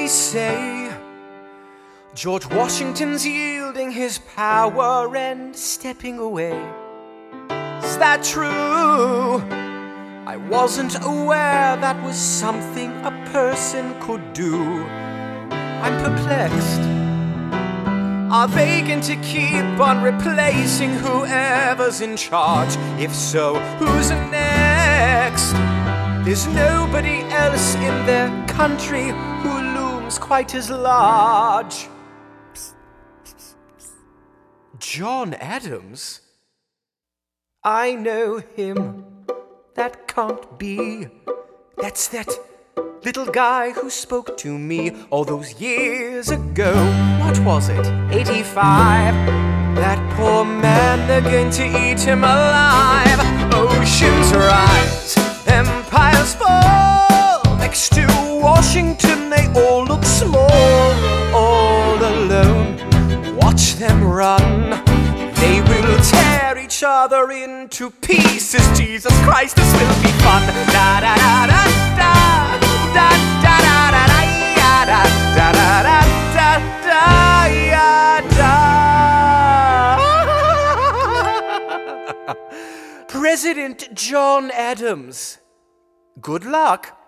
say George Washington's yielding his power and stepping away. Is that true? I wasn't aware that was something a person could do. I'm perplexed. Are they going to keep on replacing whoever's in charge? If so, who's next? There's nobody else in their country who looms quite as large. John Adams? I know him. That can't be. That's that little guy who spoke to me all those years ago. What was it? 85. That poor man, they're going to eat him alive. Oceans rise, empires fall. Next to Washington, they all look small. All alone, watch them run. They will tear each other into pieces. Jesus Christ, this will be fun. Da da da da da da da da da da da da da da da. President John Adams. Good luck.